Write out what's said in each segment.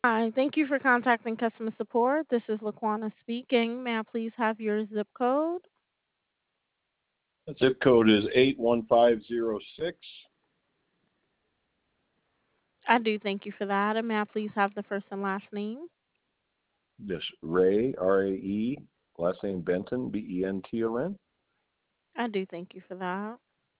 Hi, thank you for contacting customer support. This is Laquana speaking. May I please have your zip code? Zip code is 81506. I do thank you for that. And may I please have the first and last name? This Ray, R-A-E, last name Benton, B-E-N-T-O-N. I do thank you for that.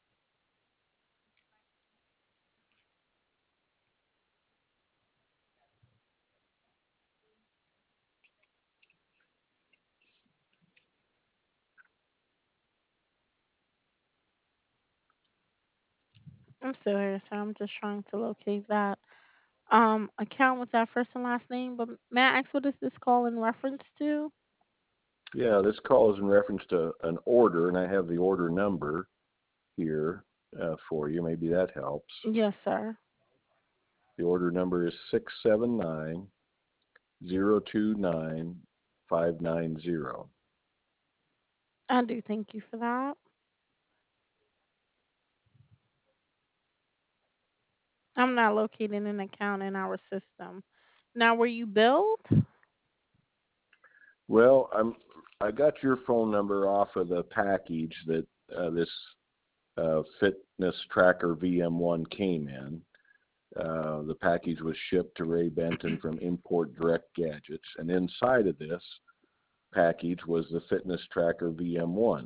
I'm still here, so I'm just trying to locate that account with that first and last name. But may I ask what is this call in reference to? Yeah, this call is in reference to an order, and I have the order number here for you. Maybe that helps. Yes, sir. The order number is 679-029-590. I do thank you for that. I'm not locating an account in our system. Now, were you billed? Well, I got your phone number off of the package that this fitness tracker VM1 came in. The package was shipped to Ray Benton from Import Direct Gadgets, and inside of this package was the fitness tracker VM1.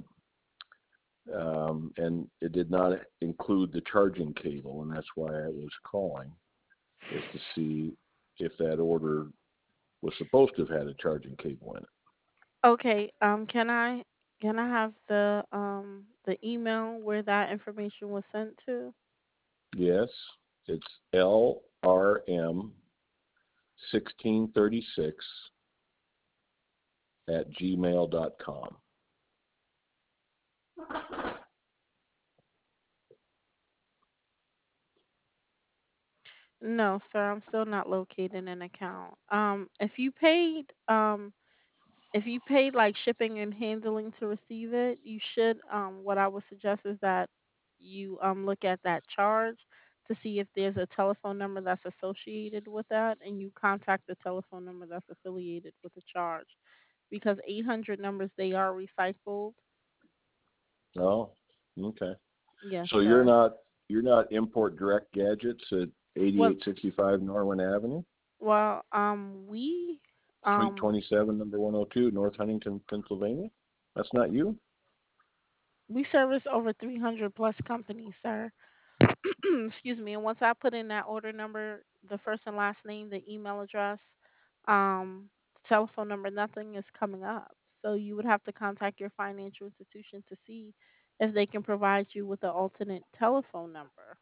And it did not include the charging cable, and that's why I was calling, is to see if that order was supposed to have had a charging cable in it. Okay. Can I have the email where that information was sent to? Yes, it's LRM1636 at gmail.com. No, sir. I'm still not locating an account. If you paid like shipping and handling to receive it, you should what I would suggest is that you look at that charge to see if there's a telephone number that's associated with that and you contact the telephone number that's affiliated with the charge because 800 numbers they are recycled. Oh, okay. Yes, So sir. you're not Import Direct Gadgets at Well, 8865 Norwin Avenue, we Suite um 27, number 102, North Huntington, Pennsylvania. That's not you? we service over 300 plus companies, sir. Excuse me. And once I put in that order number, the first and last name, the email address, telephone number, nothing is coming up. So you would have to contact your financial institution to see if they can provide you with an alternate telephone number.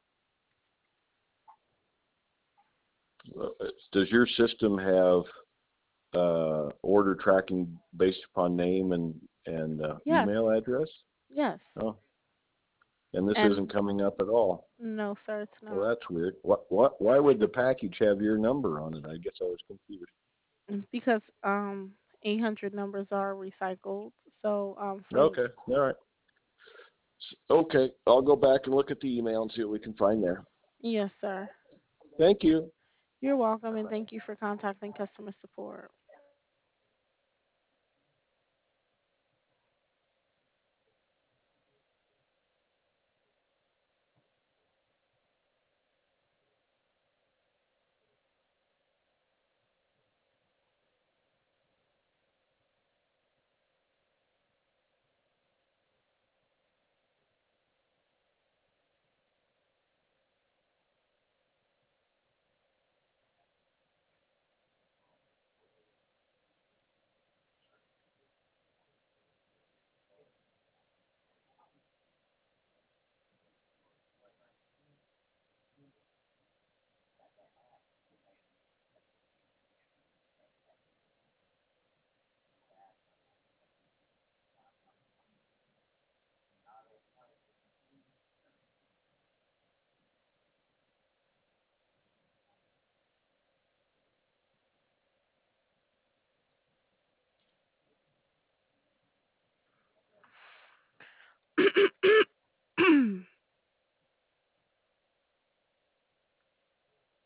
Does your system have order tracking based upon name and Yes, email address? yes. Oh, and this And isn't coming up at all. no, sir, it's Well, not. that's weird. Why would the package have your number on it? I guess I was confused. It's because 800 numbers are recycled. So Okay, all right. Okay, I'll go back and look at the email and see what we can find there. yes, sir. Thank you. You're welcome, and thank you for contacting customer support.